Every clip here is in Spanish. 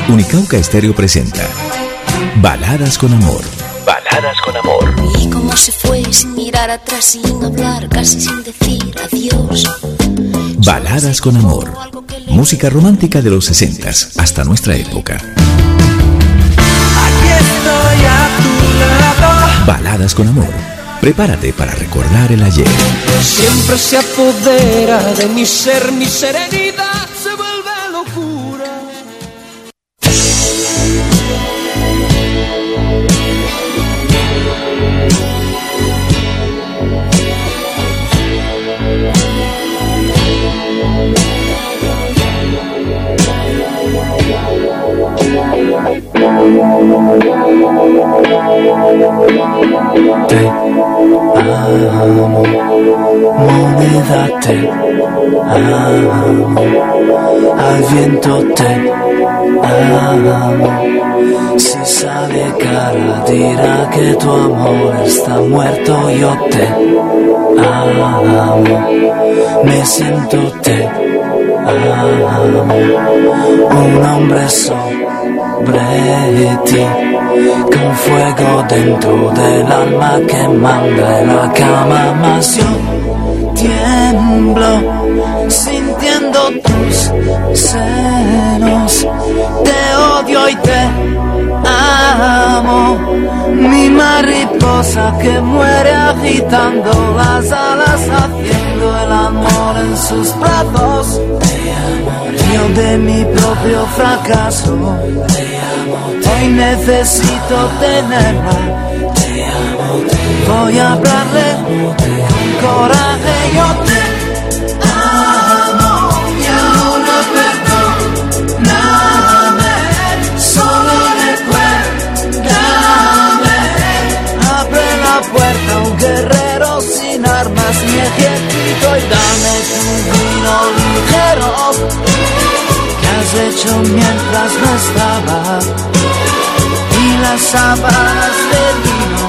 Unicauca Estéreo presenta Baladas con Amor. Baladas con Amor. Y cómo se fue sin mirar atrás, sin hablar, casi sin decir adiós. Baladas con Amor. Música romántica de los 60s hasta nuestra época. Aquí estoy a tu lado. Baladas con Amor. Prepárate para recordar el ayer. Siempre se apodera de mi ser, mi serenidad se vuelve locura. Te amo, moneda te amo, al viento te amo. Si sale cara dirá que tu amor está muerto, yo te amo, me siento te amo, un hombre sobre ti, con fuego dentro del alma que manda en la cama, mas yo tiemblo sintiendo tus senos, te odio y te amo, mi mariposa que muere agitando las alas, haciendo el amor en sus brazos. Te amo, yo de mi propio fracaso. Te amo, hoy necesito tenerla. Te amo, voy a hablarle con coraje. Yo te amo y ahora perdóname, solo recuérdame. Abre la puerta a un guerrero sin armas ni ejército y dame tu vino ligero que has hecho mientras no estaba, y las sábanas de lino.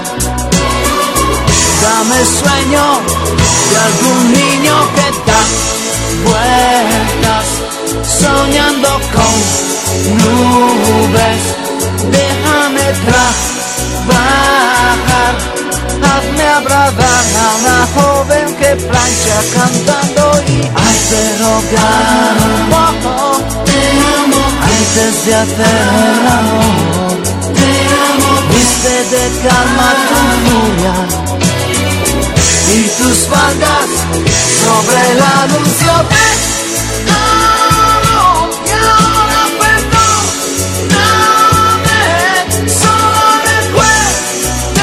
Dame sueño de algún niño que da vueltas soñando con nubes. Déjame trabajar, hazme abrazar a una joven que plancha cantando y hazte rogar un poco. Te amo antes de hacer el amor. Te amo, viste de calma tu furia y tus faldas sobre el anuncio. Te amo y ahora perdóname, solo recuérdame.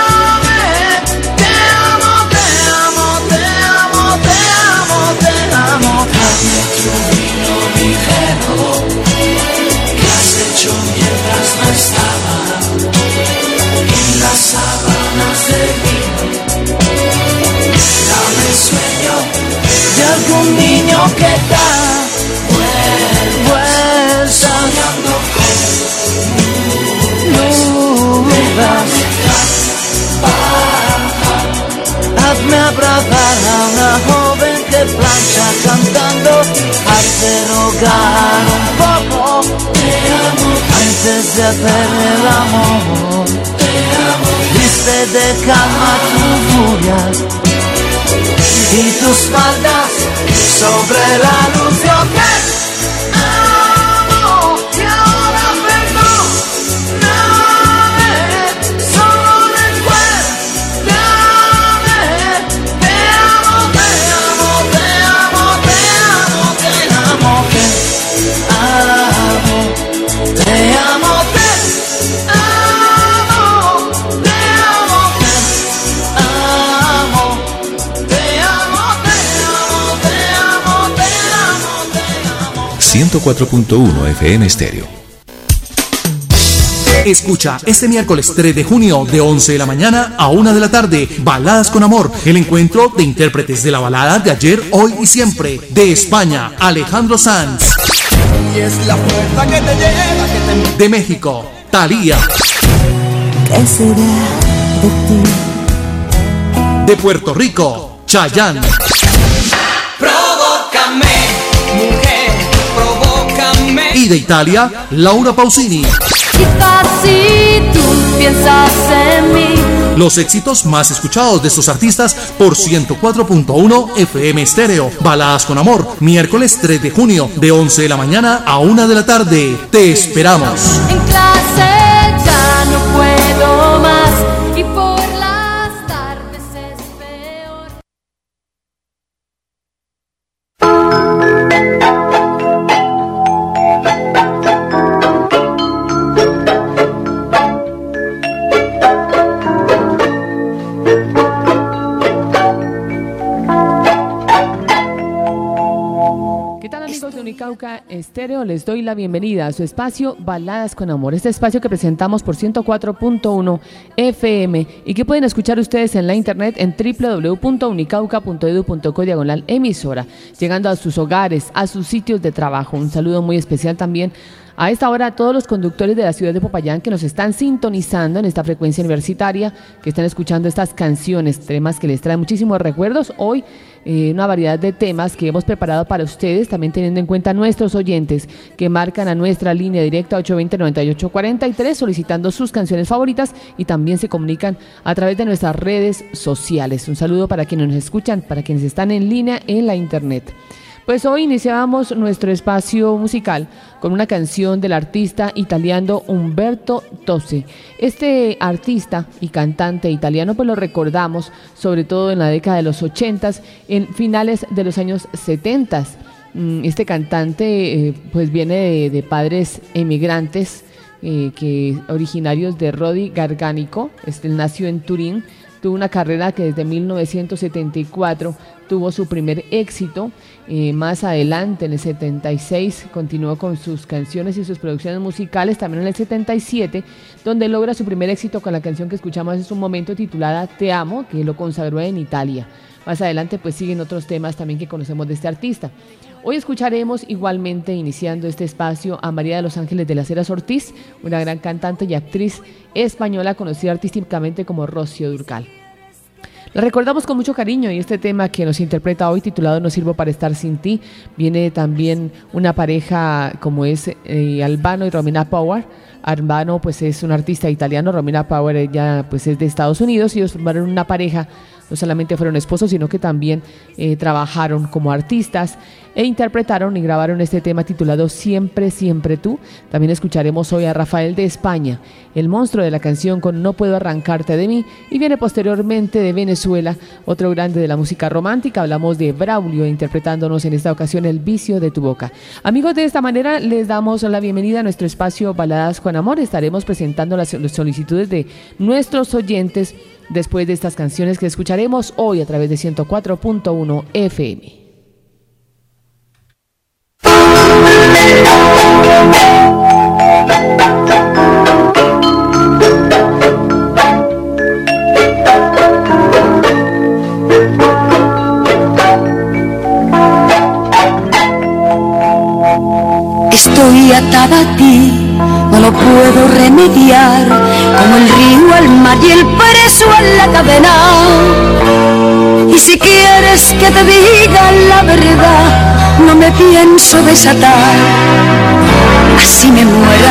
Te amo, te amo, te amo, te amo, te amo. Hazme tu vino ligero que has hecho mientras no estaba, en las sábanas de vino. Dame sueño de algún niño que da vueltas soñando con nubes. Hazme abrazar a una joven que plancha cantando, hazte rogar un poco. Te amo antes de hacer el amor. Te amo, viste de calma tu furia y tus faldas sobre la luz. Yo te amo y ahora perdóname, solo recuérdame. Te amo, te amo, te amo, te amo, te amo, te amo, te amo, te amo, te amo, te amo. 104.1 FM Estéreo. Escucha este miércoles 3 de junio de 11 de la mañana a 1 de la tarde Baladas con Amor, el encuentro de intérpretes de la balada de ayer, hoy y siempre. De España, Alejandro Sanz. Y es la puerta que te lleva, que te... De México, Thalía. ¿Qué será de ti? De Puerto Rico, Chayanne. Provócame, mujer, provócame. Y Y de Italia, Laura Pausini. Quizás si tú piensas en mí. Los éxitos más escuchados de estos artistas por 104.1 FM Estéreo. Baladas con Amor, miércoles 3 de junio, de 11 de la mañana a 1 de la tarde. Te esperamos. En clase ya no puedo más y por las tardes es peor. Unicauca Estéreo, les doy la bienvenida a su espacio Baladas con Amor, este espacio que presentamos por 104.1 FM y que pueden escuchar ustedes en la internet en www.unicauca.edu.co/emisora, llegando a sus hogares, a sus sitios de trabajo. Un saludo muy especial también a esta hora a todos los conductores de la ciudad de Popayán que nos están sintonizando en esta frecuencia universitaria, que están escuchando estas canciones, temas que les traen muchísimos recuerdos. Hoy una variedad de temas que hemos preparado para ustedes, también teniendo en cuenta nuestros oyentes que marcan a nuestra línea directa 820-9843 solicitando sus canciones favoritas y también se comunican a través de nuestras redes sociales. Un saludo para quienes nos escuchan, para quienes están en línea en la internet. Pues hoy iniciamos nuestro espacio musical con una canción del artista italiano Umberto Tozzi. Este artista y cantante italiano pues lo recordamos sobre todo en la década de los 80s, en finales de los años 70s. Este cantante pues viene de padres emigrantes que originarios de Rodi Garganico. Él nació en Turín. Tuvo una carrera que desde 1974 tuvo su primer éxito. Más adelante, en el 76, continuó con sus canciones y sus producciones musicales. También en el 77, donde logra su primer éxito con la canción que escuchamos hace un momento titulada Te Amo, que lo consagró en Italia. Más adelante pues siguen otros temas también que conocemos de este artista. Hoy escucharemos igualmente, iniciando este espacio, a María de los Ángeles de las Heras Ortiz, una gran cantante y actriz española conocida artísticamente como Rocío Dúrcal. La recordamos con mucho cariño y este tema que nos interpreta hoy, titulado No sirvo para estar sin ti, viene también una pareja como es Albano y Romina Power. Albano pues es un artista italiano, Romina Power ella pues es de Estados Unidos y ellos formaron una pareja. No solamente fueron esposos, sino que también trabajaron como artistas e interpretaron y grabaron este tema titulado Siempre, Siempre Tú. También escucharemos hoy a Rafael de España, el monstruo de la canción con No Puedo Arrancarte de Mí, y viene posteriormente de Venezuela, otro grande de la música romántica. Hablamos de Braulio interpretándonos en esta ocasión El Vicio de tu Boca. Amigos, de esta manera les damos la bienvenida a nuestro espacio Baladas con Amor. Estaremos presentando las solicitudes de nuestros oyentes después de estas canciones que escucharemos hoy a través de 104.1 FM. Estoy atada a ti, no lo puedo remediar, como el río al mar y el preso a la cadena. Y si quieres que te diga la verdad, no me pienso desatar, así me muera.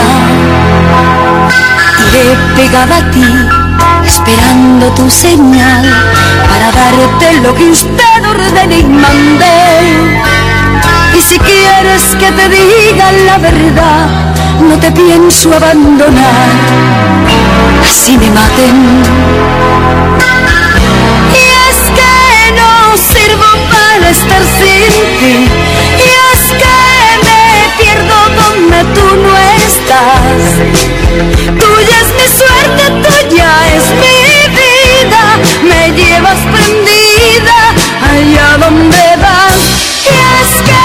Iré pegada a ti, esperando tu señal, para darte lo que usted ordene y mande. Y si quieres que te diga la verdad, no te pienso abandonar, así me maten. Y es que no sirvo para estar sin ti, y es que me pierdo donde tú no estás. Tuya es mi suerte, tuya es mi vida, me llevas prendida allá donde vas. Y es que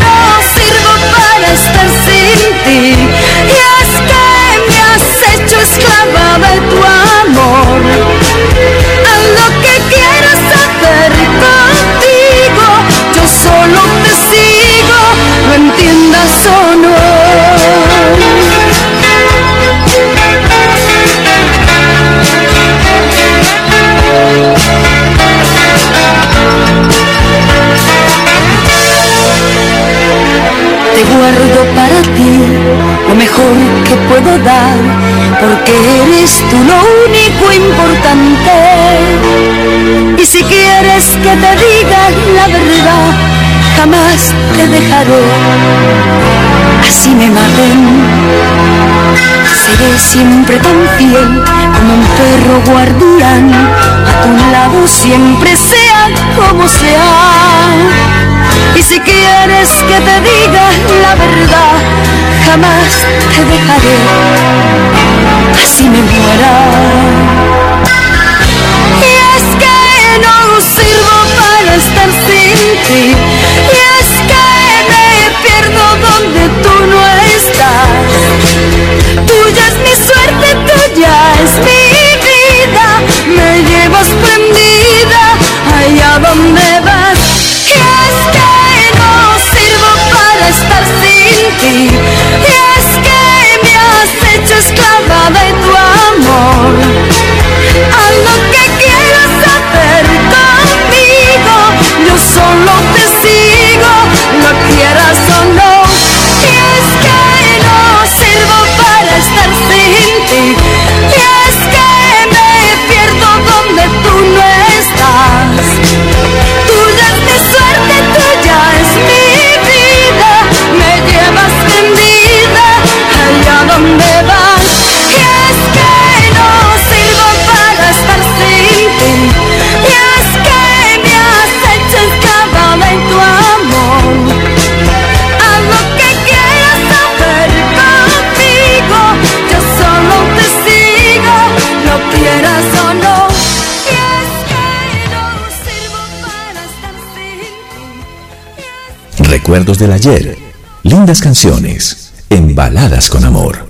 estar sin ti, y es que me has hecho esclava de tu amor. Haz lo que quieras hacer contigo, yo solo te sigo, lo entiendas o no. Te guardo para ti lo mejor que puedo dar, porque eres tú lo único importante. Y si quieres que te diga la verdad, jamás te dejaré, así me maten. Seré siempre tan fiel como un perro guardián, a tu lado siempre sea como sea. Y si quieres que te diga la verdad, jamás te dejaré, así me muera. Y es que no sirvo para estar sin ti, y es que me pierdo donde tú no estás. Tuya es mi suerte, tuya es mi vida, me llevas prendida allá donde vas. Y es que no sirvo para estar sin ti, y es que me has hecho esclava de tu amor. Haz lo que quieras hacer conmigo, yo solo te sigo, lo quieras o no. Y es que no sirvo para estar sin ti, y es que me pierdo donde tú no estás. Tuya es mi suerte, tuya es mi vida, me llevas tendida allá donde vas. Y es que no sirvo para estar sin ti, y es que me has hecho esclava de tu amor. Haz lo que quieras hacer conmigo, yo solo te sigo, lo quieras o no. Y es que no sirvo para estar sin ti. Recuerdos del ayer, lindas canciones, en Baladas con Amor.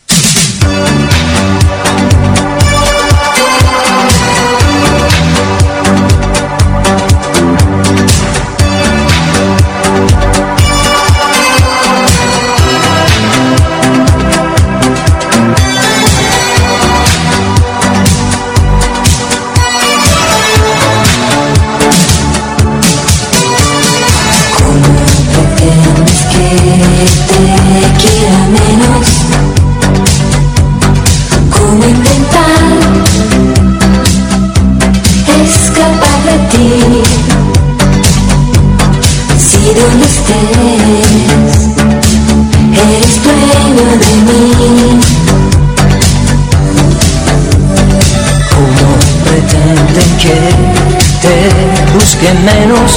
Que menos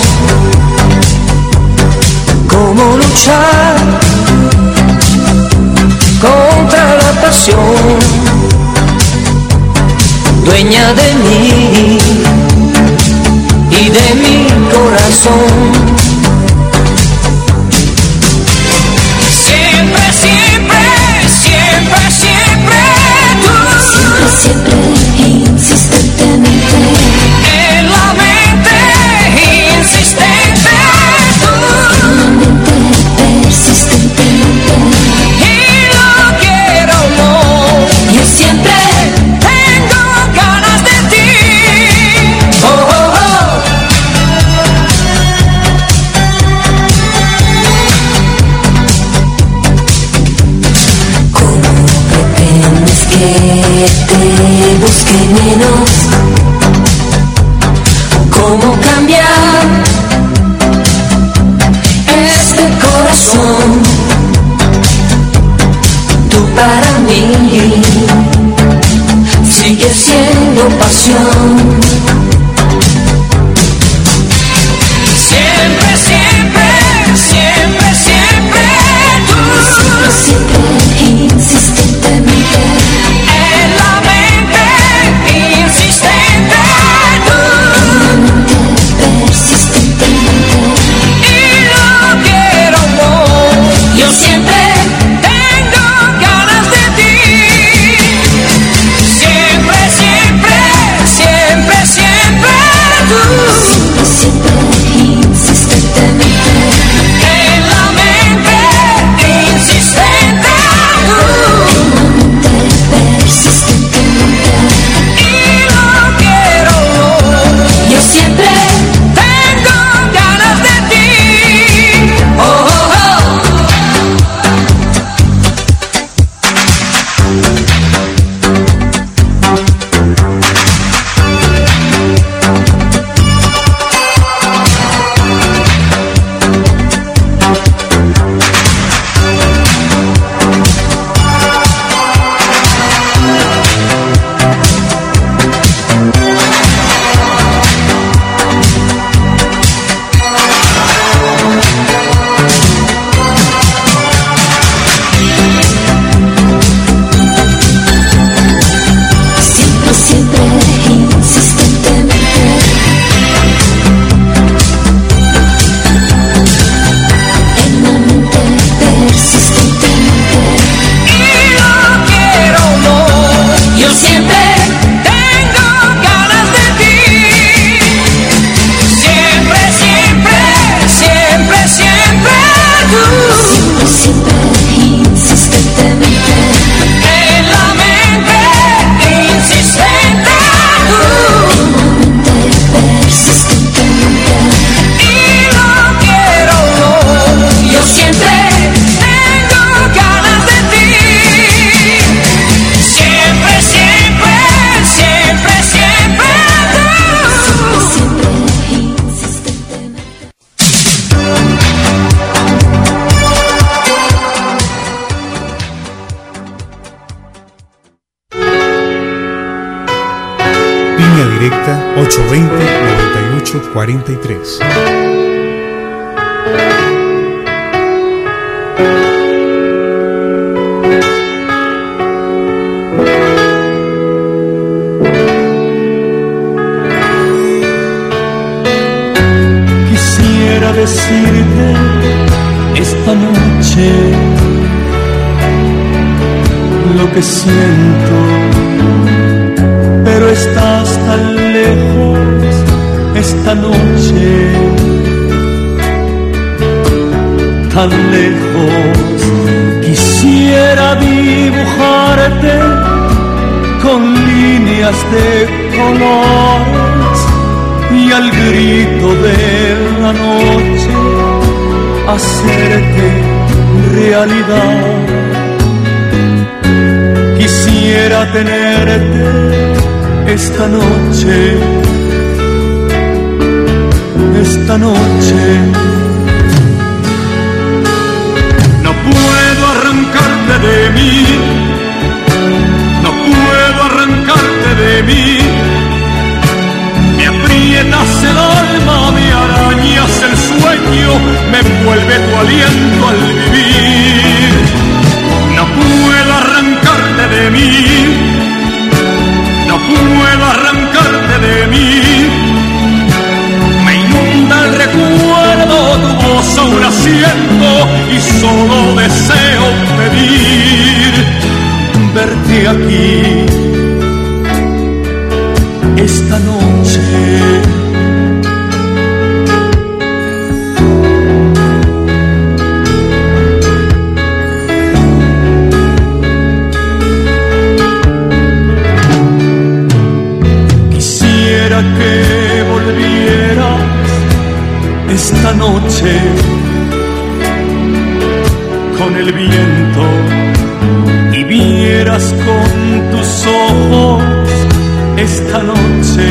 cómo luchar contra la pasión, dueña de mí y de mi corazón. Siempre, siempre, siempre, siempre tú. Siempre, siempre, insistentemente. En la mente insistente tú. En la mente persistentemente. Y lo quiero no. Yo siempre Tengo ganas de ti. Oh, oh, oh. ¿Cómo pretendes que te busque menos? ¿Cómo cambiar este corazón? Tú para mí sigues siendo pasión. Siempre, siempre, siempre, siempre tú. Siempre, insistentemente. En la mente insistente tú. Persistentemente. Y lo quiero no. Yo siempre Tengo ganas de ti. Siempre, siempre, siempre. 820-9843. Quisiera decirte esta noche lo que siento, pero estás tan lejos esta noche, tan lejos. Quisiera dibujarte con líneas de colores y al grito de la noche hacerte realidad. Quisiera tenerte esta noche, esta noche. No puedo arrancarte de mí, no puedo arrancarte de mí. Me aprietas el alma, me arañas el sueño, me envuelve tu aliento al vivir. No puedo arrancarte de mí, no puedo arrancarte de mí. Me inunda el recuerdo, tu voz aún la siento y solo deseo pedir verte aquí esta noche. Quisiera que volvieras esta noche con el viento y vieras con tus ojos esta noche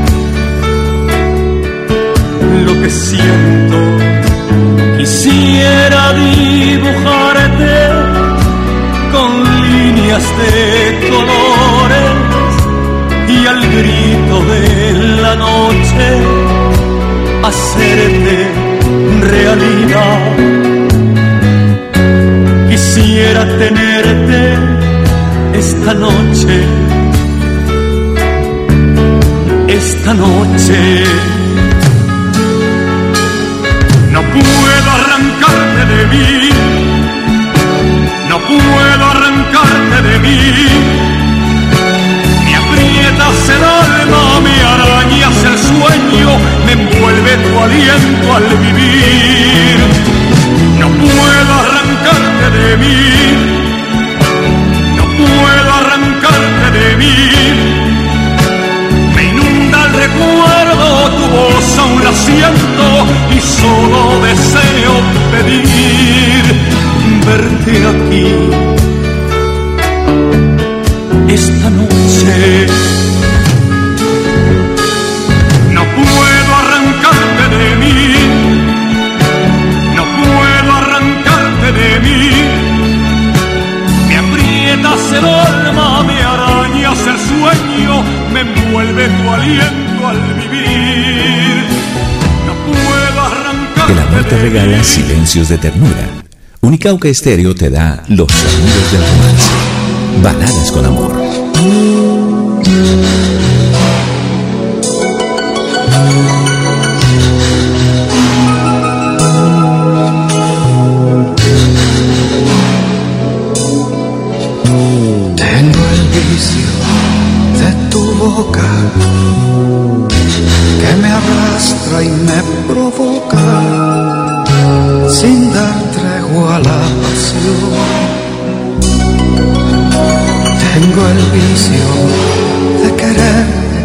lo que siento. Quisiera dibujarte con líneas de colores y al grito de la noche hacerte realidad. Quisiera tenerte esta noche, esta noche. No puedo arrancarte de mí, no puedo arrancarte de mí. Me aprietas el alma, me arañas el sueño, me envuelve tu aliento al vivir. No puedo arrancarte de mí, no puedo arrancarte de mí. Recuerdo tu voz, aún la siento y solo deseo pedir verte aquí esta noche. No puedo arrancarte de mí, no puedo arrancarte de mí. Me aprietas el alma, me arañas el sueño, me envuelve tu aliento al vivir. No puedo arrancarte. El amor te regala silencios de ternura. Unicauca Estéreo te da los sonidos del romance. Baladas con amor. Tengo el vicio de tu boca que me arrastra y me provoca sin dar tregua a la pasión. Tengo el vicio de quererte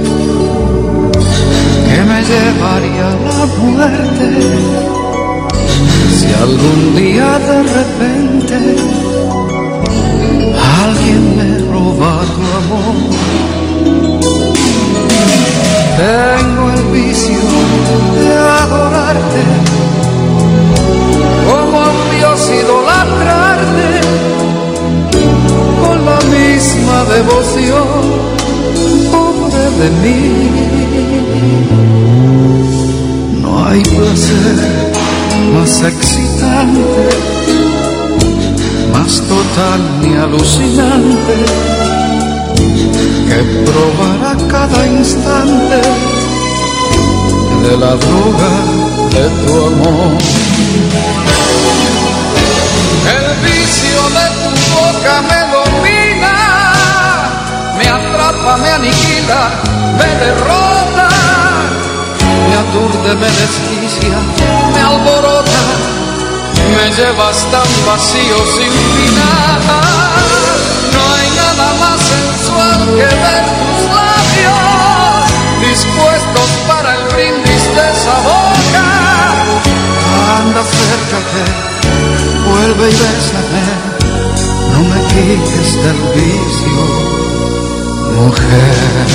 que me llevaría a la muerte si algún día de repente alguien me roba tu amor. Tengo el vicio de adorarte como a un dios, idolatrarte con la misma devoción, pobre de mí. instante, más total ni alucinante, que probar a cada instante de la droga de tu amor. El vicio de tu boca me domina, me atrapa, me aniquila, me derrota, me aturde, me desquicia, me alborota, me llevas tan vacío sin final. No hay nada más sensual que ver tus labios dispuestos para el brindis de esa boca. Anda, acércate, vuelve y bésame, no me quites del vicio, mujer.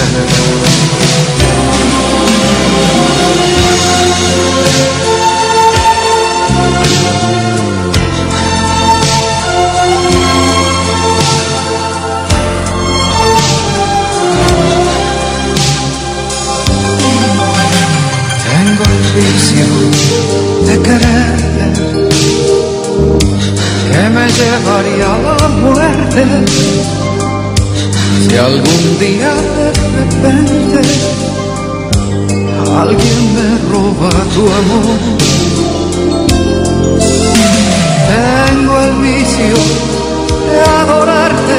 Tengo el vicio de quererte, que me llevaría a la muerte si algún día de repente alguien me roba tu amor. Tengo el vicio de adorarte,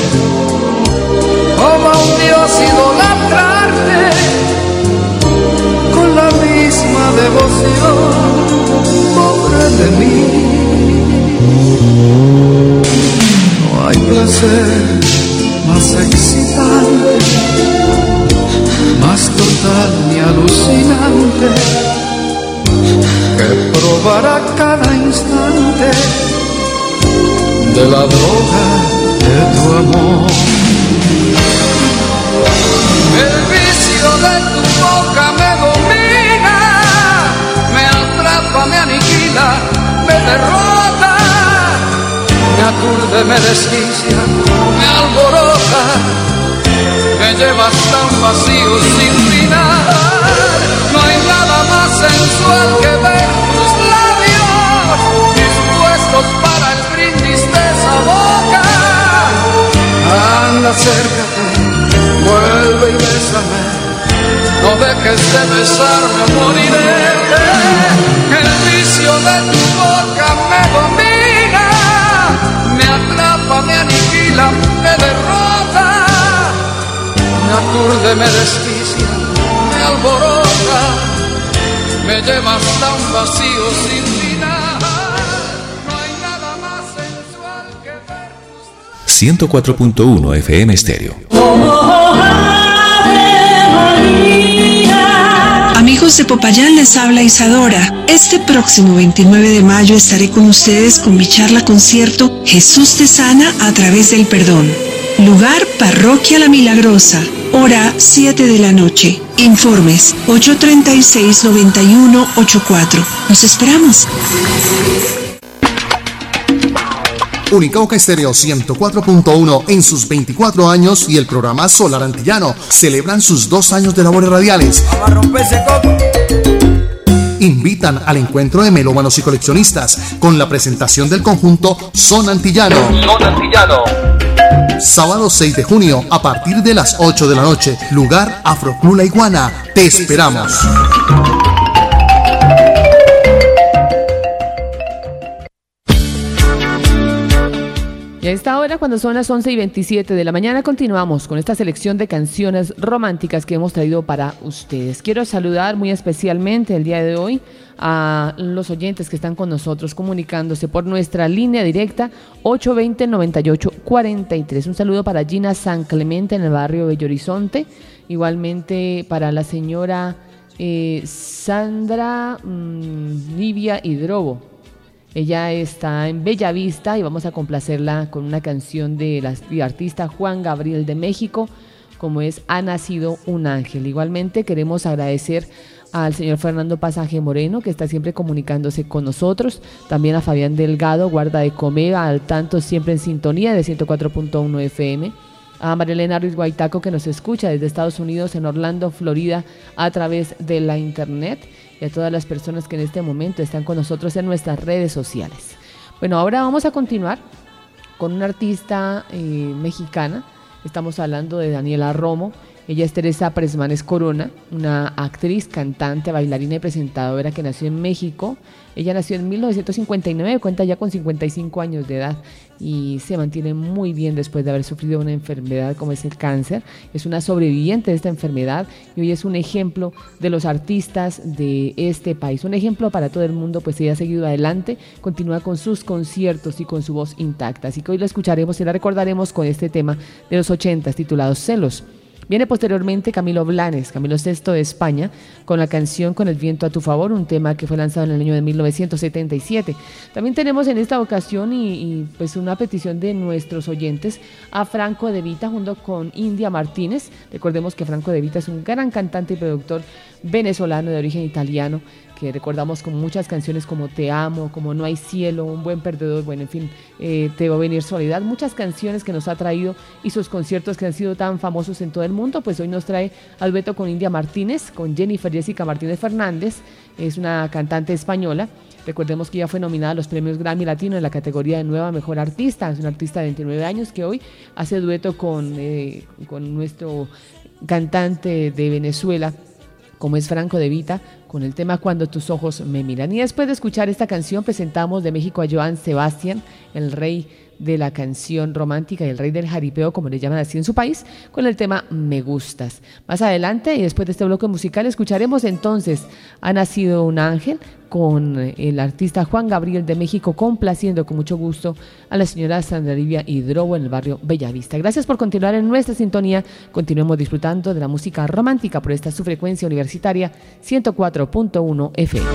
como a un dios idolatrarte, con la misma devoción, pobre de mí. No hay placer más excitante, más total ni alucinante, que probar a cada instante de la droga de tu amor. El vicio de tu boca me domina, me atrapa, me aniquila, me derrota, me aturde, me desquicia, me alborota, me llevas tan vacío sin final. No hay nada más sensual que ver tus labios dispuestos para el brindis de esa boca. Anda, acércate, vuelve y bésame, no dejes de besarme, moriré. El vicio de tu boca me domina, me atrapa, me aniquila, me derrota, me aturde, me desquicia, me alborota, me llevas tan vacío sin final. No hay nada más sensual que ver tus 104.1 FM Estéreo. Amigos de Popayán, les habla Isadora. Este próximo 29 de mayo estaré con ustedes con mi charla concierto Jesús te sana a través del perdón. Lugar, Parroquia La Milagrosa. Hora 7 de la noche. Informes 836-9184. Nos esperamos. Unicauca Estéreo 104.1 en sus 24 años y el programa Solar Antillano celebran sus 2 años de labores radiales. Invitan al encuentro de melómanos y coleccionistas con la presentación del conjunto Son Antillano. Son Antillano. Sábado 6 de junio a partir de las 8 de la noche. Lugar, Afroclub La Iguana. Te esperamos. Y a esta hora, cuando son las 11:27 de la mañana, continuamos con esta selección de canciones románticas que hemos traído para ustedes. Quiero saludar muy especialmente el día de hoy a los oyentes que están con nosotros comunicándose por nuestra línea directa 820-9843. Un saludo para Gina San Clemente en el barrio Bello Horizonte. Igualmente para la señora Sandra Nivia Hidrobo. Ella está en Bellavista y vamos a complacerla con una canción del artista Juan Gabriel de México, como es Ha nacido un ángel. Igualmente queremos agradecer al señor Fernando Pasaje Moreno, que está siempre comunicándose con nosotros, también a Fabián Delgado, guarda de Comega, al tanto siempre en sintonía de 104.1 FM, a Marilena Ruiz Guaitaco, que nos escucha desde Estados Unidos, en Orlando, Florida, a través de la internet. y a todas las personas que en este momento están con nosotros en nuestras redes sociales. Bueno, ahora vamos a continuar con una artista mexicana. Estamos hablando de Daniela Romo. Ella es Teresa Presmanes Corona, una actriz, cantante, bailarina y presentadora que nació en México. Ella nació en 1959, cuenta ya con 55 años de edad y se mantiene muy bien después de haber sufrido una enfermedad como es el cáncer. Es una sobreviviente de esta enfermedad y hoy es un ejemplo de los artistas de este país. Un ejemplo para todo el mundo, pues ella ha seguido adelante, continúa con sus conciertos y con su voz intacta. Así que hoy la escucharemos y la recordaremos con este tema de los 80 titulado Celos. Viene posteriormente Camilo Blanes, Camilo VI de España, con la canción Con el viento a tu favor, un tema que fue lanzado en el año de 1977. También tenemos en esta ocasión y pues una petición de nuestros oyentes a Franco De Vita junto con India Martínez. Recordemos que Franco De Vita es un gran cantante y productor venezolano de origen italiano, que recordamos con muchas canciones como Te amo, como No hay cielo, Un buen perdedor, bueno, en fin, Te va a venir soledad, muchas canciones que nos ha traído y sus conciertos que han sido tan famosos en todo el mundo. Pues hoy nos trae al dueto con India Martínez, con Jennifer Jessica Martínez Fernández, es una cantante española. Recordemos que ella fue nominada a los premios Grammy Latino en la categoría de Nueva Mejor Artista. Es una artista de 29 años que hoy hace dueto con nuestro cantante de Venezuela, como es Franco De Vita, con el tema Cuando tus ojos me miran. Y después de escuchar esta canción presentamos de México a Joan Sebastián, el rey de la canción romántica y el rey del jaripeo, como le llaman así en su país, con el tema Me Gustas. Más adelante y después de este bloque musical escucharemos entonces Ha nacido un ángel, con el artista Juan Gabriel de México, complaciendo con mucho gusto a la señora Sandra Livia Hidrobo en el barrio Bellavista. Gracias por continuar en nuestra sintonía. Continuemos disfrutando de la música romántica por esta su frecuencia universitaria 104.1 FM.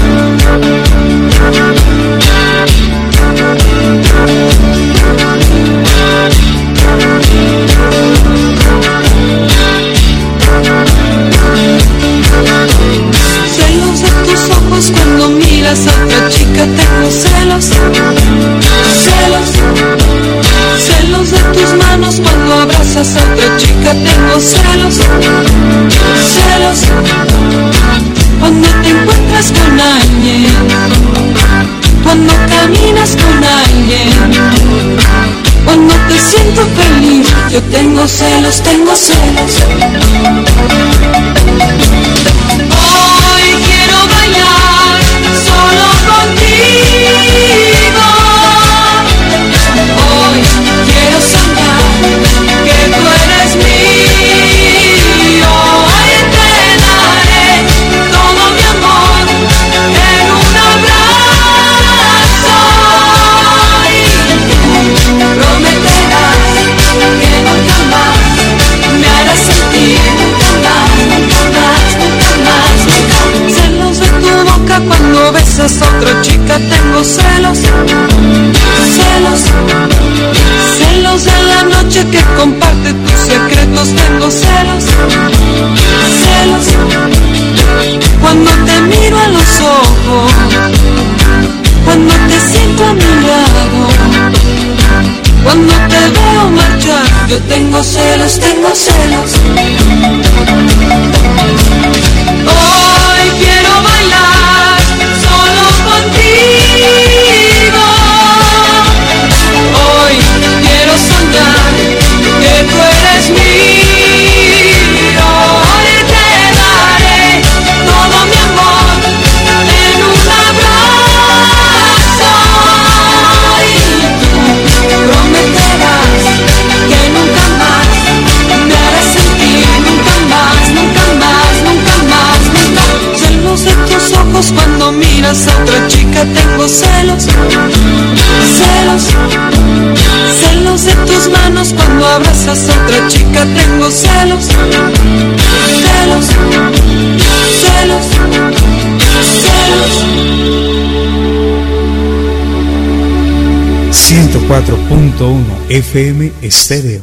Celos de tus ojos cuando miras a otra chica, tengo celos. Celos, celos de tus manos cuando abrazas a otra chica, tengo celos. Celos, cuando te encuentras con alguien, cuando caminas con alguien, cuando te siento feliz, yo tengo celos, tengo celos. Hoy quiero bailar solo contigo. Hoy quiero soñar que tú eres mío. Hoy te daré todo mi amor en un abrazo. Y tú prometerás que nunca más me harás sentir, nunca más, nunca más, nunca más, nunca. Celos de tu boca cuando besas a otra chica, tengo celos. Celos, celos de la noche que comparte tus secretos, tengo celos. Celos, cuando te miro a los ojos, cuando te siento a mi lado, cuando te veo marchar, yo tengo celos, tengo celos. Hoy quiero bailar solo contigo. Hoy quiero soñar que tú eres mío. Hoy te daré todo mi amor en un abrazo. Y tú prometerás que nunca más me harás sentir, nunca más, nunca más, nunca más, nunca. Celos de tus ojos cuando miras a otra chica, tengo celos. Celos, celos de tus manos cuando abrazas a otra chica, tengo celos. Celos, celos, celos. 104.1 FM Estéreo.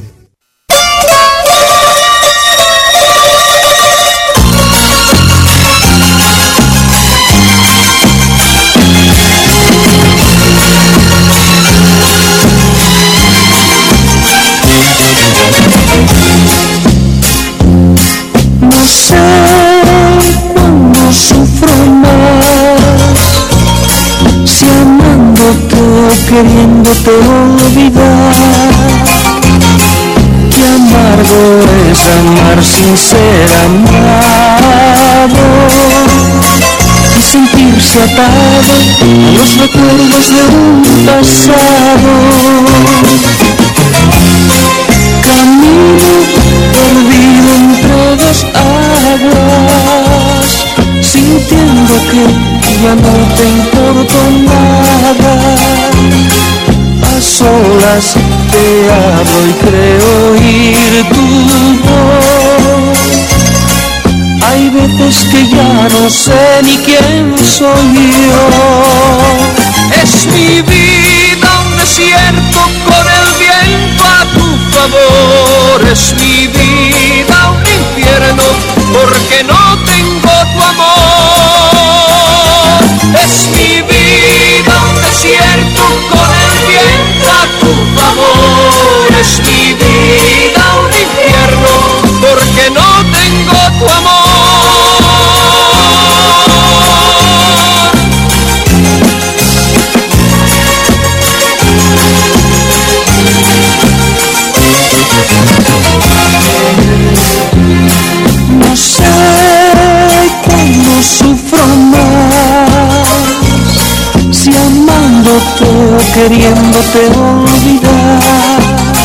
No sé cuándo sufro más queriéndote olvidar. Qué amargo es amar sin ser amado y sentirse atado a los recuerdos de un pasado. Camino perdido entre dos aguas, sintiendo que ya no te importo nada. A solas te hablo y creo oír tu voz. Hay veces que ya no sé ni quién soy yo. Es mi vida un desierto con el viento a tu favor. Es mi vida un infierno porque no tengo tu amor. Es mi vida un desierto con el viento a tu favor. Es mi vida un infierno porque no tengo tu amor. No sé cuándo sufro más, si amándote o queriéndote olvidar.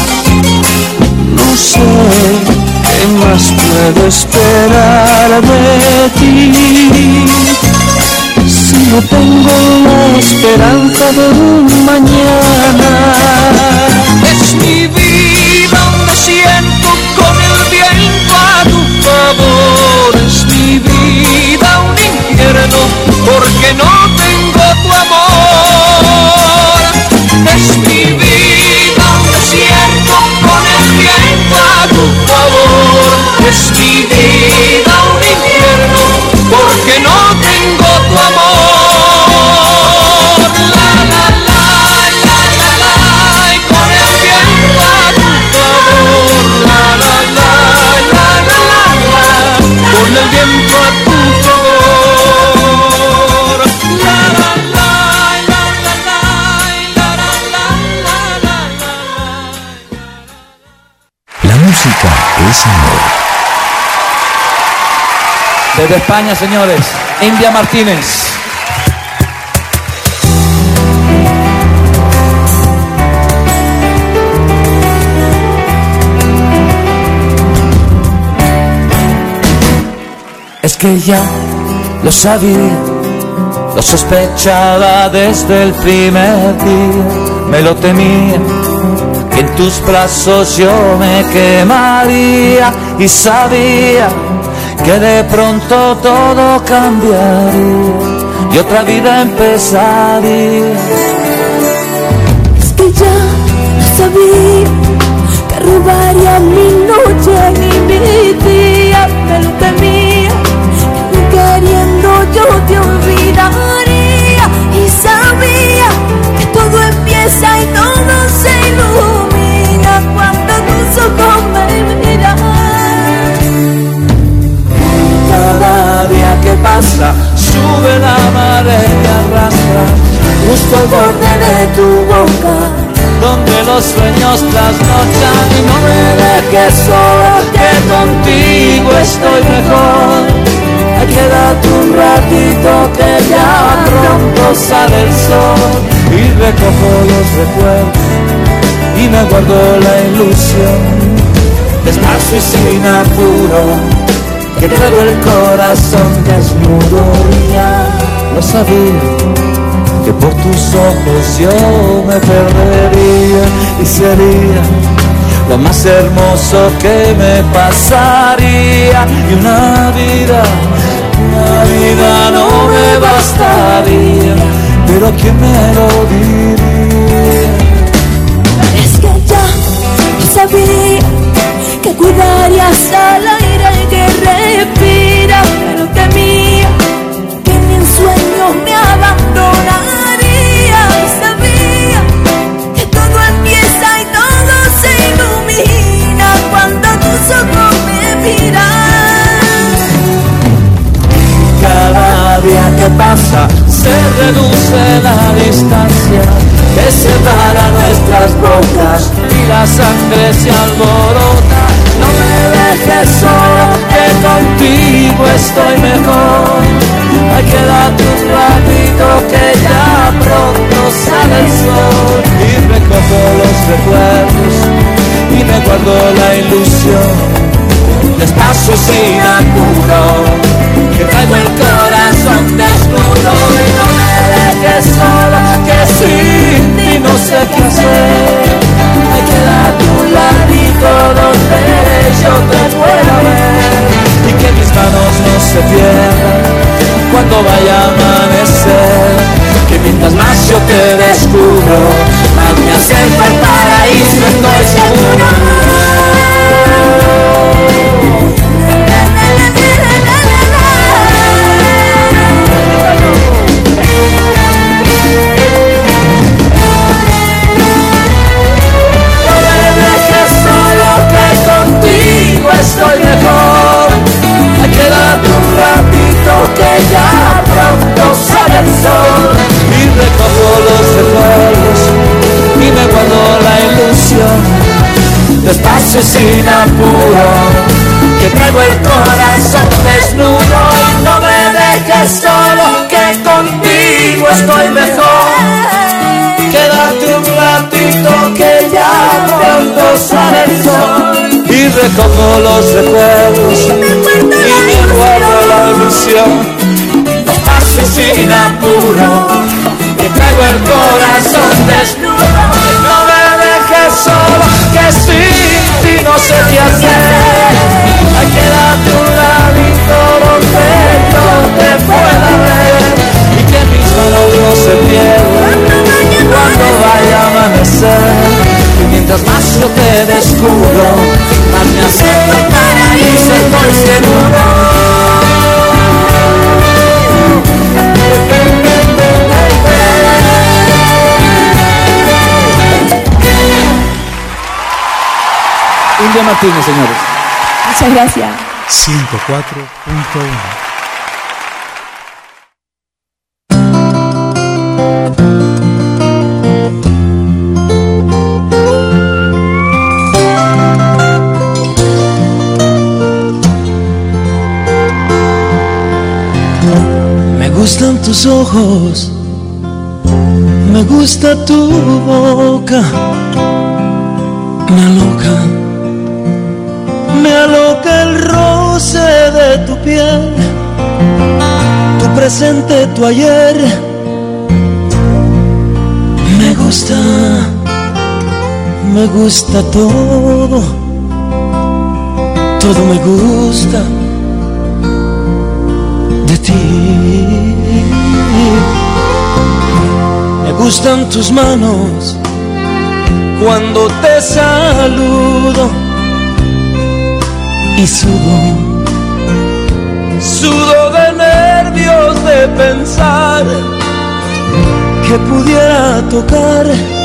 No sé qué más puedo esperar de ti, si no tengo la esperanza de un mañana. Es mi vida un desierto con el viento a tu favor. Es mi vida un infierno porque no tengo tu amor. Es mi vida un desierto con el viento a tu favor. Es mi vida un infierno porque no tengo tu amor. La la la la la la, con el viento a tu favor. La la la la la la, con el viento a tu favor. La la la la la la, la la la la la. La música es amor. Desde España, señores, India Martínez. Es que ya lo sabía, lo sospechaba desde el primer día, me lo temía, que en tus brazos yo me quemaría y sabía que de pronto todo cambiaría y otra vida empezaría. Es que ya lo sabía, que robaría mi noche y mi día, me lo temía, que queriendo yo te olvidaría y sabía que todo empieza y todo se ilumina cuando tus ojos me miran. Cada día que pasa sube la marea y arrastra justo al borde de tu boca, donde los sueños trasnochan. Y no me dejes solo, que contigo estoy mejor. Quédate un ratito que ya pronto sale el sol, y recojo los recuerdos y me guardo la ilusión de estar y sin apuro, que traigo el corazón desnudo. Y ya lo sabía, que por tus ojos yo me perdería y sería lo más hermoso que me pasaría. Y una vida no me bastaría, pero ¿quién me lo diría? Es que ya sabía que cuidarías al aire que respira, pero temía que ni en sueños me abandonaría. Y sabía que todo empieza y todo se ilumina cuando tus ojos me miran. Cada día que pasa se reduce la distancia sangre se alborota. No me dejes solo, que contigo estoy mejor. Ay, quédate un ratito que ya pronto sale el sol. Y recojo los recuerdos y me guardo la ilusión. Despacio sin apuro, que traigo el corazón desnudo. Y no me dejes solo, que sin ti no sé qué hacer. Ay, quédate un ladito donde yo te pueda ver. Y que mis manos no se pierdan cuando vaya a amanecer. Que mientras más yo te descubro, más me acerco al paraíso, estoy seguro. Estoy mejor, hay que darte un ratito que ya pronto sale el sol. Y recojo los recuerdos y me guardo la ilusión. Despacio y sin apuro, que traigo el corazón desnudo. Y no me dejes solo, que contigo estoy mejor. Quédate un ratito que ya pronto sale el sol. Y recojo los recuerdos y me guardo la ilusión. Despacio y sin apuro, que traigo el corazón desnudo. No me dejes solo, que sin ti no sé qué hacer. Hay que darte un ladito donde yo te pueda ver. Y que mis manos no se pierdan cuando vaya a amanecer. Y mientras más yo te descubro, más me acerco al paraíso, estoy seguro. India Martínez, señores. Muchas gracias. 104.1. Me gustan tus ojos, me gusta tu boca, me aloca el roce de tu piel, tu presente, tu ayer. Me gusta todo, todo me gusta de ti. Me gustan tus manos cuando te saludo y sudo de nervios de pensar que pudiera tocar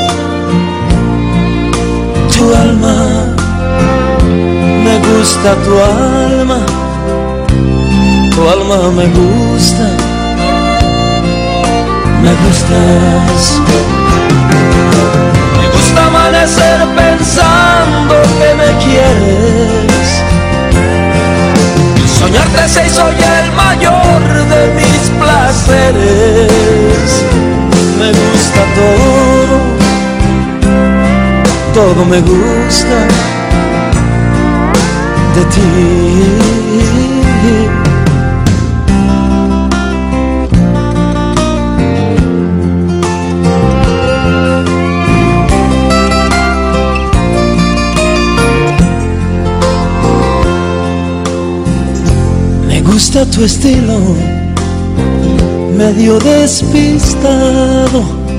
tu alma. Me gusta tu alma me gusta, me gustas. Me gusta amanecer pensando que me quieres, soñarte se hizo ya el mayor de mis placeres. Me gusta todo, todo me gusta de ti. Me gusta tu estilo, medio despistado.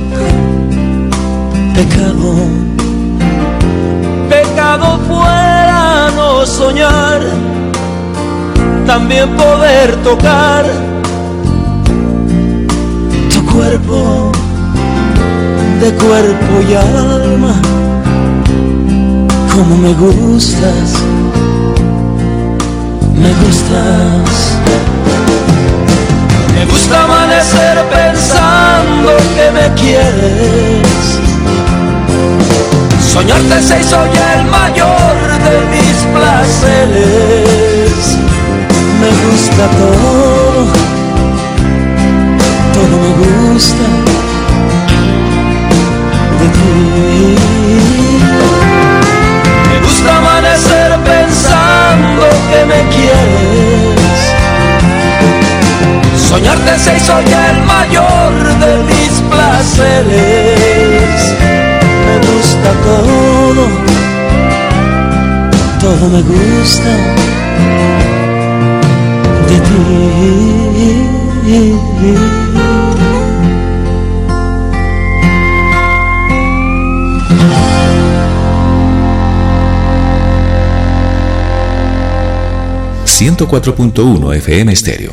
Pecado fuera no soñar, también poder tocar tu cuerpo, de cuerpo y alma. Como me gustas, me gustas. Me gusta amanecer pensando que me quieres, soñar Soñarte se hizo ya el mayor de mis placeres. Me gusta todo, todo me gusta de ti. Me gusta amanecer pensando que me quieres. Soñarte se hizo ya el mayor de mis placeres. Me gusta todo, todo me gusta de ti. 104.1 FM Estéreo.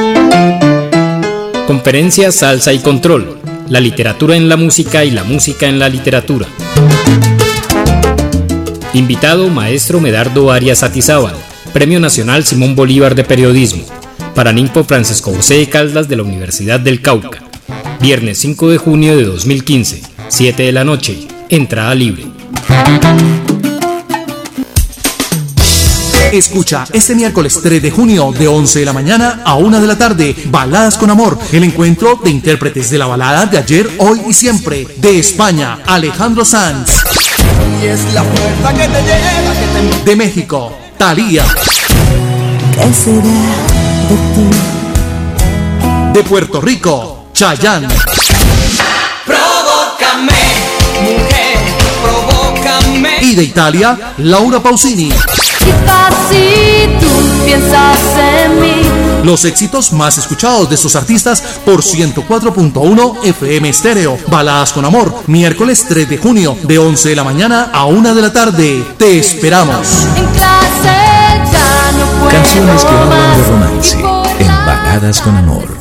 Conferencia Salsa y Control. La literatura en la música y la música en la literatura. Invitado maestro Medardo Arias Atizábal, Premio Nacional Simón Bolívar de Periodismo. Paraninfo Francisco José de Caldas de la Universidad del Cauca. Viernes 5 de junio de 2015, 7 de la noche. Entrada libre. Escucha este miércoles 3 de junio de 11 de la mañana a 1 de la tarde, Baladas con Amor, el encuentro de intérpretes de la balada de ayer, hoy y siempre. De España, Alejandro Sanz. Y es la fuerza que te lleva, que te... De México, Thalía. ¿Qué será de ti? De Puerto Rico, Chayanne. Provócame, mujer, provócame. Y de Italia, Laura Pausini. Si tú piensas en mí. Los éxitos más escuchados de estos artistas por 104.1 FM Estéreo. Baladas con Amor, miércoles 3 de junio de 11 de la mañana a 1 de la tarde. Te esperamos. En clase ya no puedo Canciones que hablan de más, romance y por en Baladas con Amor.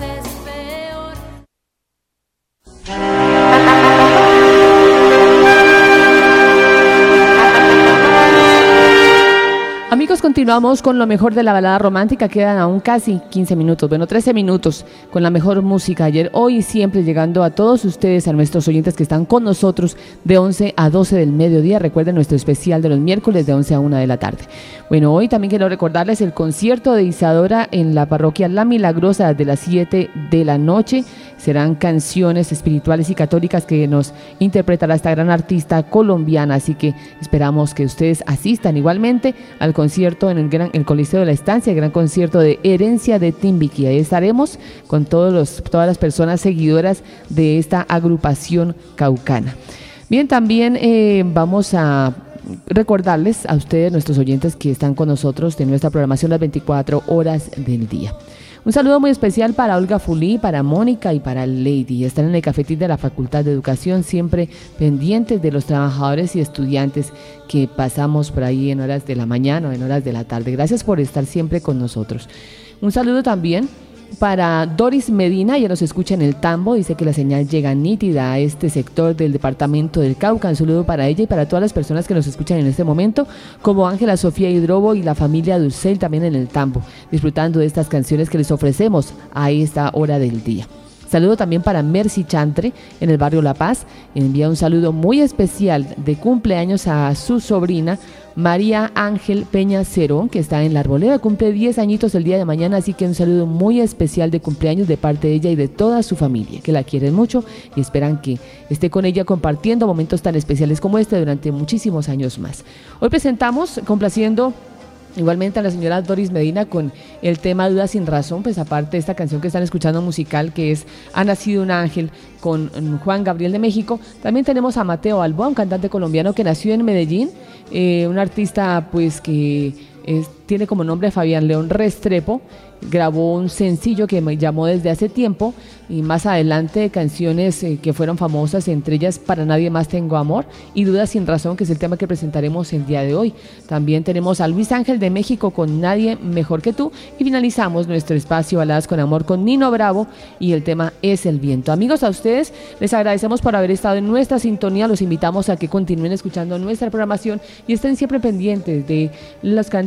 Amigos, continuamos con lo mejor de la balada romántica. Quedan aún casi 15 minutos, bueno, 13 minutos con la mejor música ayer, hoy y siempre, llegando a todos ustedes, a nuestros oyentes que están con nosotros de 11 a 12 del mediodía. Recuerden nuestro especial de los miércoles de 11 a 1 de la tarde. Bueno, hoy también quiero recordarles el concierto de Isadora en la parroquia La Milagrosa de las 7 de la noche. Serán canciones espirituales y católicas que nos interpretará esta gran artista colombiana, así que esperamos que ustedes asistan igualmente al concierto en el Coliseo de la Estancia, el gran concierto de Herencia de Timbiquí. Ahí estaremos con todas las personas seguidoras de esta agrupación caucana. Bien, también vamos a recordarles a ustedes, nuestros oyentes que están con nosotros, de nuestra programación las 24 horas del día. Un saludo muy especial para Olga Fulí, para Mónica y para Lady. Están en el cafetín de la Facultad de Educación, siempre pendientes de los trabajadores y estudiantes que pasamos por ahí en horas de la mañana o en horas de la tarde. Gracias por estar siempre con nosotros. Un saludo también para Doris Medina, ella nos escucha en el Tambo, dice que la señal llega nítida a este sector del departamento del Cauca. Un saludo para ella y para todas las personas que nos escuchan en este momento, como Ángela Sofía Hidrobo y la familia Dulcel también en el Tambo, disfrutando de estas canciones que les ofrecemos a esta hora del día. Saludo también para Mercy Chantre en el barrio La Paz. Envía un saludo muy especial de cumpleaños a su sobrina María Ángel Peña Cerón, que está en la Arboleda, cumple 10 añitos el día de mañana, así que un saludo muy especial de cumpleaños de parte de ella y de toda su familia, que la quieren mucho y esperan que esté con ella compartiendo momentos tan especiales como este durante muchísimos años más. Hoy presentamos, complaciendo igualmente a la señora Doris Medina con el tema Duda sin razón, pues aparte de esta canción que están escuchando musical, que es Ha nacido un ángel, con Juan Gabriel de México. También tenemos a Mateo Alboa, un cantante colombiano que nació en Medellín, un artista pues que tiene como nombre Fabián León Restrepo. Grabó un sencillo que me llamó Desde hace tiempo, y más adelante canciones que fueron famosas, entre ellas Para nadie más tengo amor y Dudas sin razón, que es el tema que presentaremos el día de hoy. También tenemos a Luis Ángel de México con Nadie mejor que tú, y finalizamos nuestro espacio Baladas con Amor con Nino Bravo y el tema Es el viento. Amigos, a ustedes les agradecemos por haber estado en nuestra sintonía. Los invitamos a que continúen escuchando nuestra programación y estén siempre pendientes de los cantantes que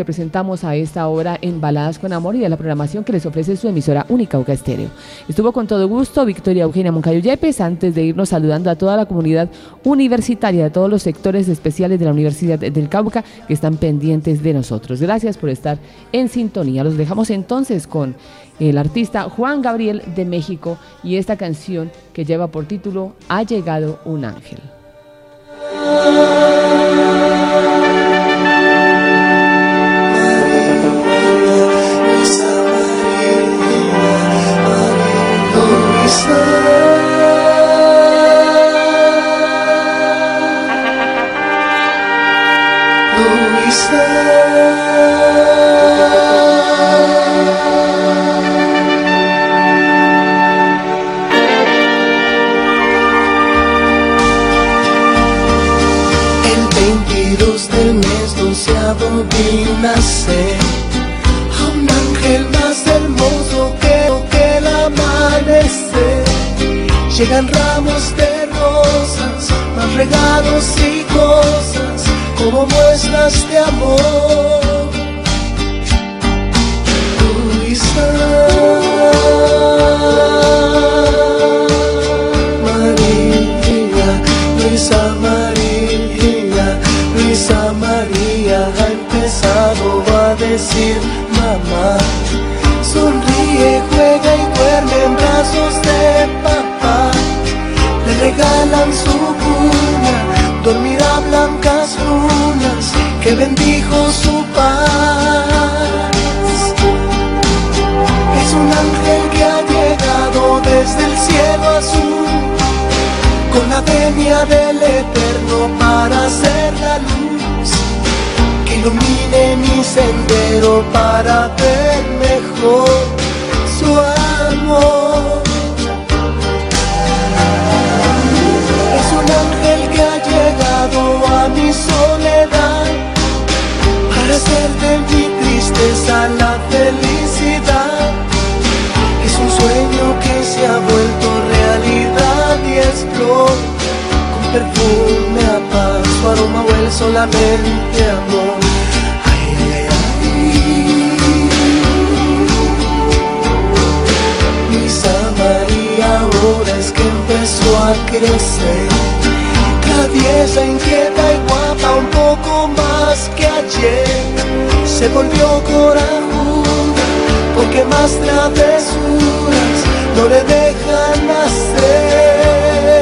presentamos a esta hora en Baladas con Amor y de la programación que les ofrece su emisora Unicauca Estéreo. Estuvo con todo gusto Victoria Eugenia Moncayo Yepes, antes de irnos saludando a toda la comunidad universitaria, de todos los sectores especiales de la Universidad del Cauca que están pendientes de nosotros. Gracias por estar en sintonía. Los dejamos entonces con el artista Juan Gabriel de México y esta canción que lleva por título Ha llegado un ángel. Vi nacer a un ángel más hermoso que el amanecer. Llegan ramos de rosas, más regalos y cosas como muestras de amor. Luisa María, Luisa María, Luisa María ha empezado a decir mamá. Sonríe, juega y duerme en brazos de papá. Le regalan su cuna, dormirá blancas lunas que bendijo su paz. Es un ángel que ha llegado desde el cielo azul, con la venia del Eterno para hacer la luz que ilumine mi sendero para ver mejor su amor. Es un ángel que ha llegado a mi soledad para hacer de mi tristeza la felicidad. Es un sueño que se ha vuelto realidad y es flor, con perfume a paz, su aroma huele solamente amor. Ay, ay, ay. Luisa María ahora es que empezó a crecer, traviesa, inquieta y guapa, un poco más que ayer. Se volvió corajuda porque más travesuras no le dejan hacer.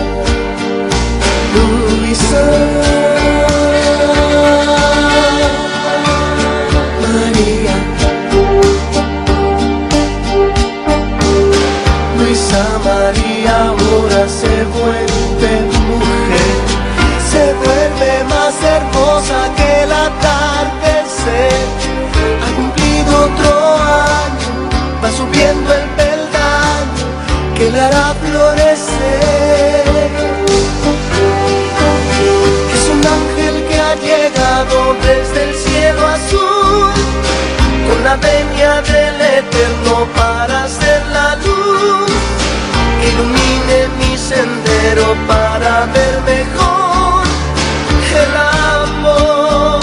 Luisa María, Luisa María ahora se vuelve mujer, se vuelve más hermosa que el atardecer. Ha cumplido otro año, va subiendo el peldaño que le hará florecer. Es un ángel que ha llegado desde el cielo azul, con la venia del Eterno para hacer la luz que ilumine mi sendero para ver mejor el amor.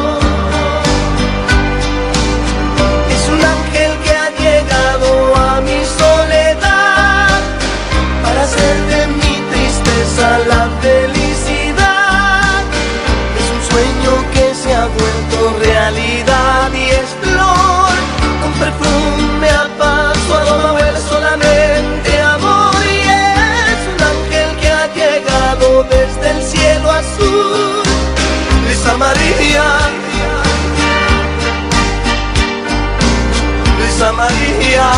Es un ángel que ha llegado a mi soledad para hacer de mi tristeza la felicidad. Es un sueño que se ha vuelto realidad y es flor, con perfume a paz, su aroma huele solamente amor. Y es un ángel que ha llegado desde el cielo azul. Luisa María, Luisa María,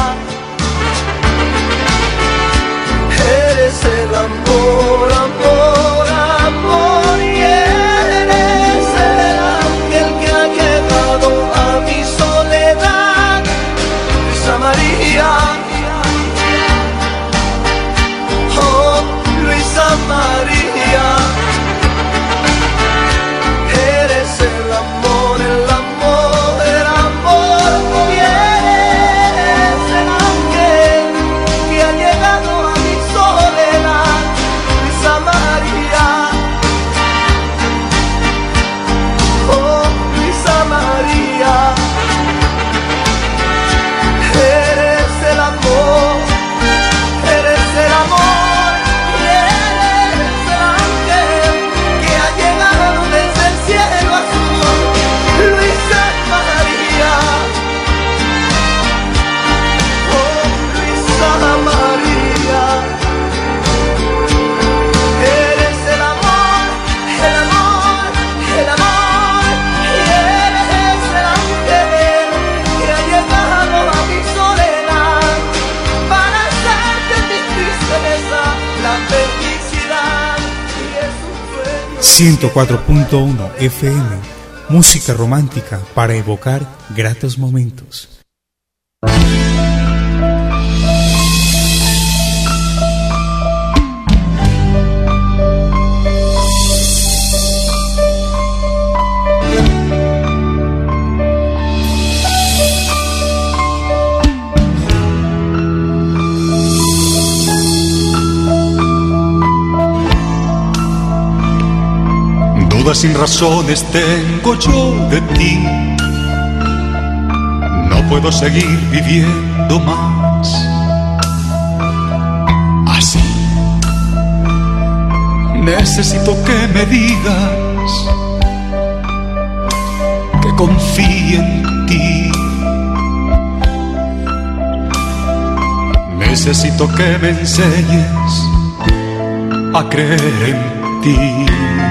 eres el amor, amor, amor. Y eres el ángel que ha llegado a mi soledad. Luisa María, oh Luisa María, eres el amor, el amor, el amor. Y eres el ángel que ha llegado a mi soledad. Luisa María, 104.1 FM, música romántica para evocar gratos momentos. Dudas sin razones tengo yo de ti. No puedo seguir viviendo más así. Necesito que me digas que confíe en ti. Necesito que me enseñes a creer en ti.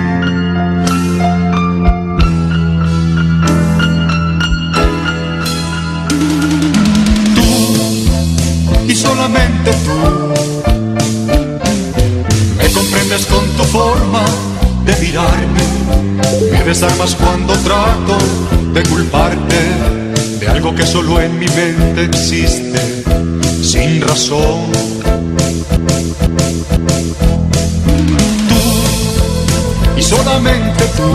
Y solamente tú me comprendes con tu forma de mirarme. Me desarmas cuando trato de culparte de algo que solo en mi mente existe, sin razón. Tú y solamente tú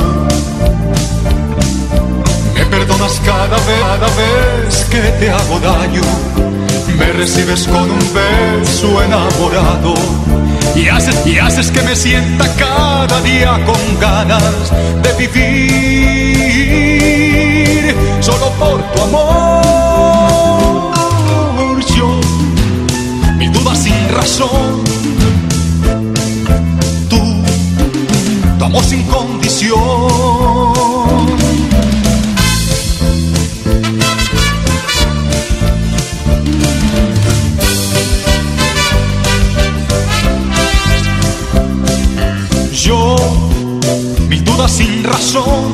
me perdonas cada vez que te hago daño. Me recibes con un beso enamorado y haces que me sienta cada día con ganas de vivir solo por tu amor. Yo, mis dudas sin razón, tu amor sin condición. Yo, mis dudas sin razón,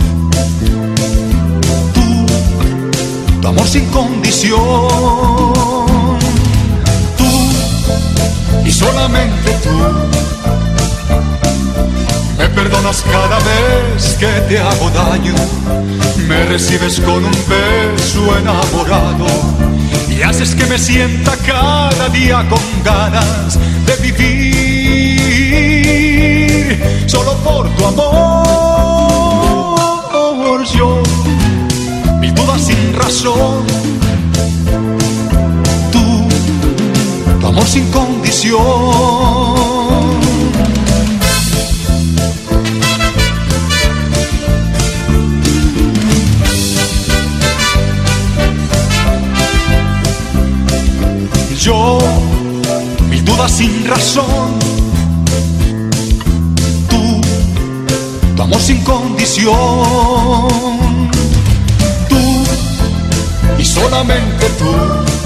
tu amor sin condición, tú y solamente tú me perdonas cada vez que te hago daño, me recibes con un beso enamorado y haces que me sienta cada día con ganas de vivir solo por tu amor. Yo, mis dudas sin razón, tu amor sin condición. Yo, mis dudas sin razón, tu amor sin condición, tú y solamente tú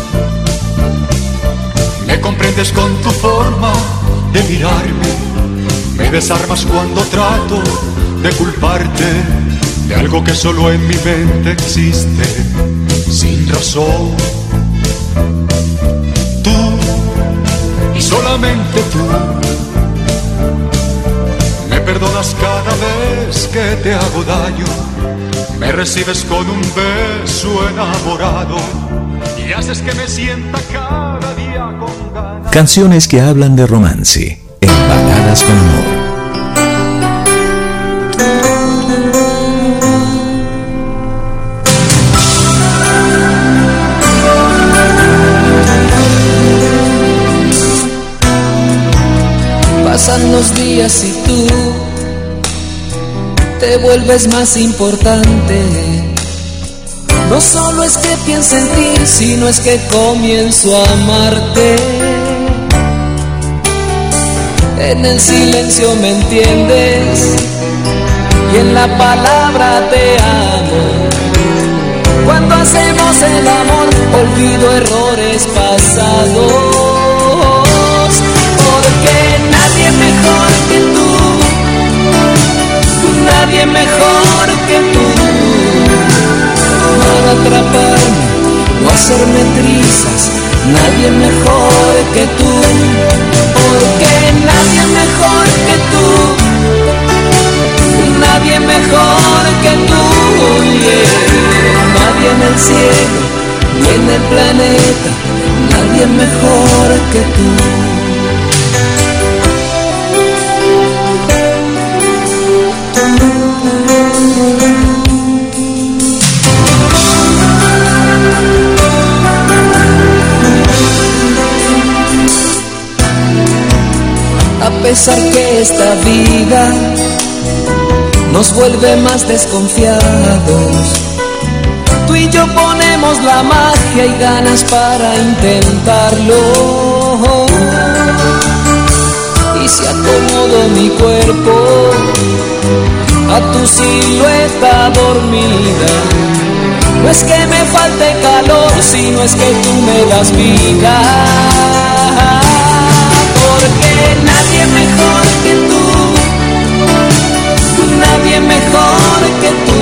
me comprendes con tu forma de mirarme, me desarmas cuando trato de culparte de algo que solo en mi mente existe, sin razón. Y solamente tú me perdonas cada vez que te hago daño, me recibes con un beso enamorado y haces que me sienta cada día con ganas. Canciones que hablan de romance en Baladas con Amor. Pasan los días y tú te vuelves más importante. No solo es que piense en ti, sino es que comienzo a amarte. En el silencio me entiendes y en la palabra te amo. Cuando hacemos el amor, olvido errores pasados. Porque nadie mejor que tú, nadie mejor que tú, para atraparme o hacerme trizas, nadie mejor que tú, porque nadie mejor que tú que tú. A pesar que esta vida nos vuelve más desconfiados, tú y yo ponemos la magia y ganas para intentarlo. Y si acomodo mi cuerpo a tu silueta dormida, no es que me falte calor, sino es que tú me das vida. Porque nadie mejor que tú, nadie mejor que tú,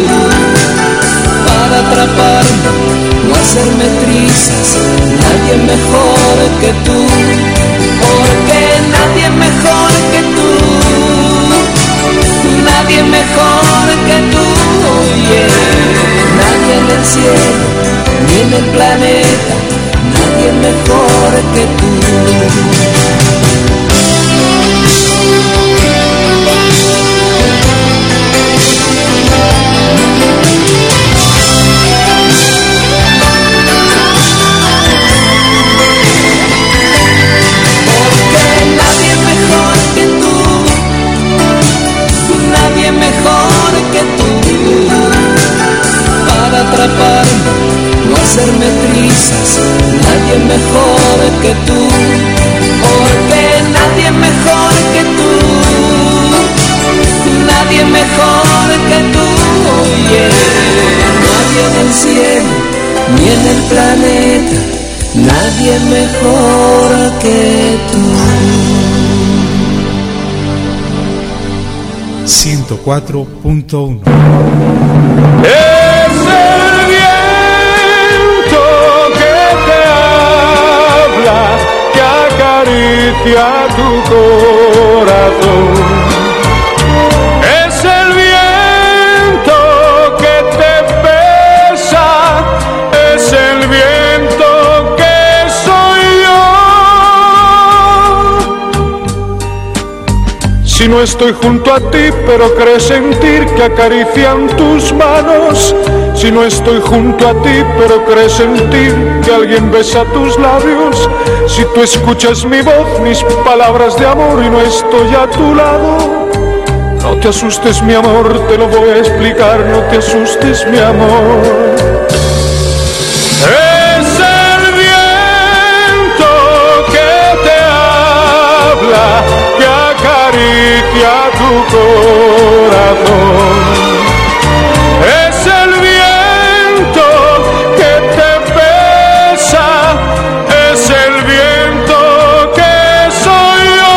para atraparme, no hacerme trizas, nadie mejor que tú. Porque nadie mejor que tú, nadie mejor que tú, yeah. Nadie en el cielo, ni en el planeta, nadie mejor que tú. Nadie mejor que tú, para atraparme, no hacerme trizas, nadie mejor que tú. Porque nadie mejor que tú, nadie mejor que tú, yeah. Nadie en el cielo, ni en el planeta, nadie mejor que tú. 104.1. Es el viento que te habla, que acaricia tu corazón. Es el viento que te besa, es el viento que soy yo. Si no estoy junto a ti, pero crees sentir que acarician tus manos. Si no estoy junto a ti, pero crees sentir que alguien besa tus labios. Si tú escuchas mi voz, mis palabras de amor y no estoy a tu lado. No te asustes, mi amor, te lo voy a explicar, no te asustes, mi amor. Es el viento que te habla, que acaricia tu corazón. Es el viento que te besa, es el viento que soy yo.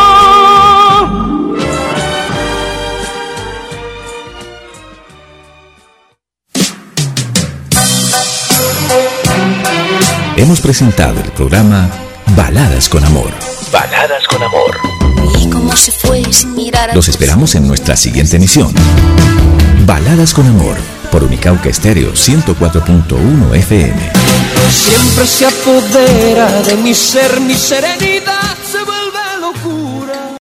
Hemos presentado el programa Baladas con Amor. Baladas con Amor. Y como se fue sin mirar a Los esperamos en nuestra siguiente emisión. Baladas con Amor, por Unicauca Estéreo 104.1 FM. Siempre se apodera de mi ser, mi serenidad.